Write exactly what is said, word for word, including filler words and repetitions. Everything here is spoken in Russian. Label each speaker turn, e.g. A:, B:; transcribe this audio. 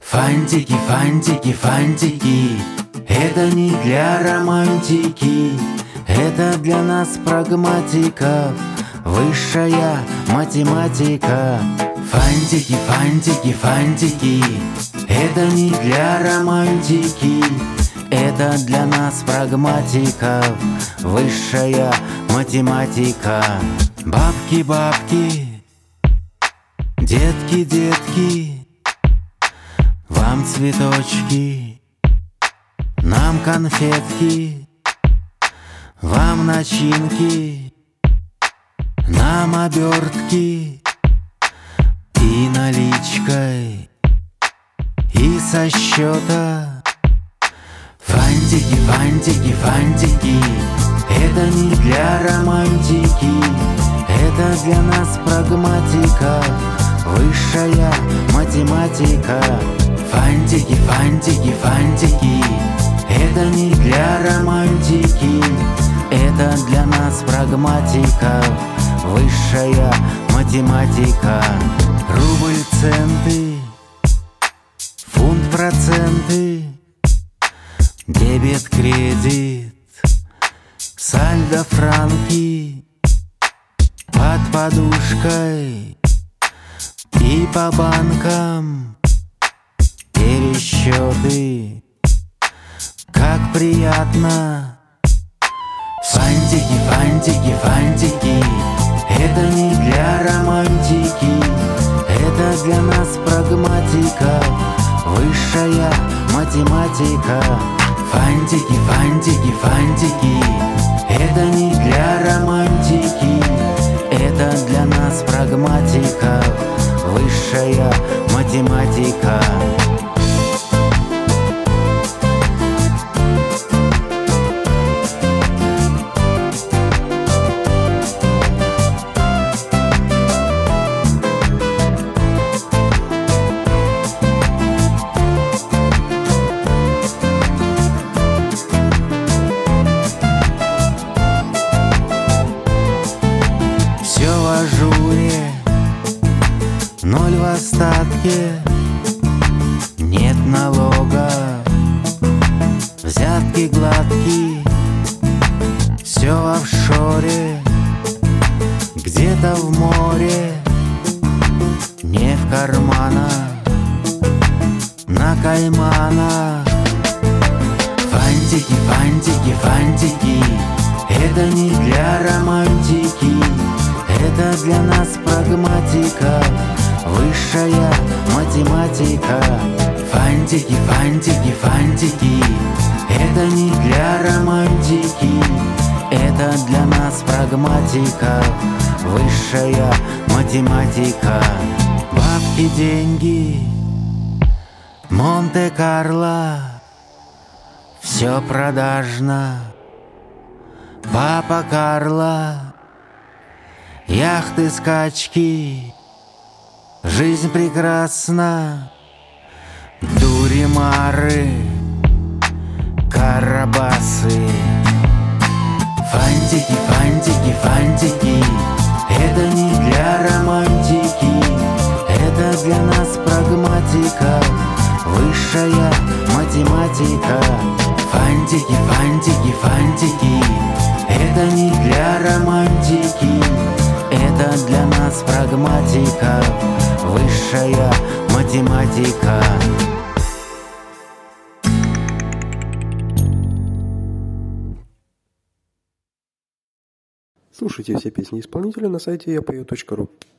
A: Фантики, фантики, фантики, это не для романтики, это для нас прагматиков, высшая математика. Фантики, фантики, фантики, это не для романтики, это для нас прагматиков, высшая математика. Бабки, бабки, детки, детки, вам цветочки, нам конфетки, вам начинки, нам обертки и наличкой, и со счета. Фантики, фантики, фантики, это не для романтики, это для нас прагматика, высшая математика. Фантики, фантики, фантики, это не для романтики, это для нас прагматика, высшая математика. Рубль, центы, фунт, проценты, дебет, кредит, сальдо, франки, под подушкой и по банкам пересчеты. Как приятно! Фантики, фантики, фантики, это не для романтики, это для нас прагматика, высшая математика. Фантики, фантики, фантики, это не для романтики, это для нас прагматика, высшая математика. Ноль в остатке, нет налога, взятки гладкие, все в офшоре, где-то в море, не в карманах, на Кайманах. Фантики, фантики, фантики, это не для романтики, это для нас прагматика, высшая математика. Фантики, фантики, фантики, это не для романтики, это для нас прагматика, высшая математика. Бабки, деньги, Монте-Карло, все продажно. Папа Карло, яхты, скачки, жизнь прекрасна. Дуримары, карабасы. Фантики, фантики, фантики, это не для романтики, это для нас прагматика, высшая математика. Фантики, фантики, фантики, это не для романтики, это для нас прагматика, высшая математика.
B: Слушайте все песни исполнителя на сайте я пою точка ру.